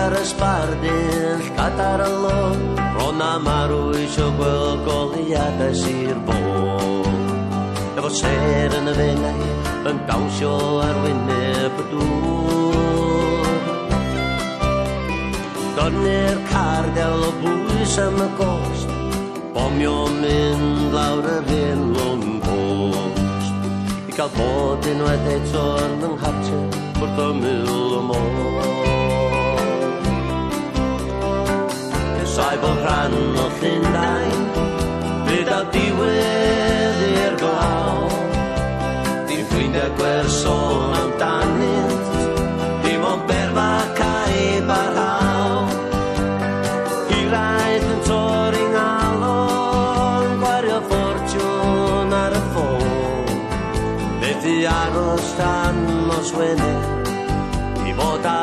ar ysbardyll gadar y lôn, bron am arwys o gweld goliadau sir bôn. Efo ser yn y fengau, yn dawnsio ar wyneb y dŵr. Dorni'r cardel o bwys am y gost, bomio mynd lawr yr hyn lwn post. I gael bod unwaith eto yn yng nghartre wrth o mil o môr. Cysau bod rhan o Llundain, bryd a diwedd i'r glaw. Dim ffrindiau gwerson amdanynt, dim ond berfa caib ar haw. Hiraeth yn torri ngalon, gwario ffortiwn ar y ffôn. Methu aros tan nos Wener, i fod